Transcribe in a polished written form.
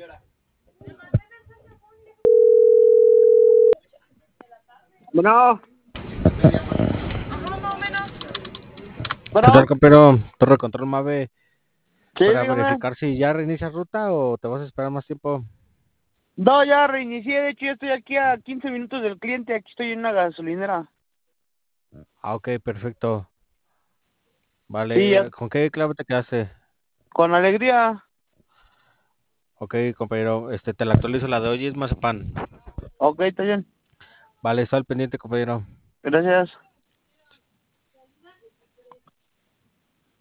Bueno, ¿Qué tal, bueno, compañero? Torre Control Mave, sí, para dígame. verificar si ya reinicias ruta o te vas a esperar más tiempo. No, ya reinicié, de hecho ya estoy aquí a 15 minutos del cliente, aquí estoy en una gasolinera. Ah, ok, perfecto. Sí, ya, Vale, ¿con qué clave te quedaste? con alegría. Ok, compañero, te la actualizo, la de hoy es Mazapán. Ok, está bien. Vale, está al pendiente, compañero. Gracias.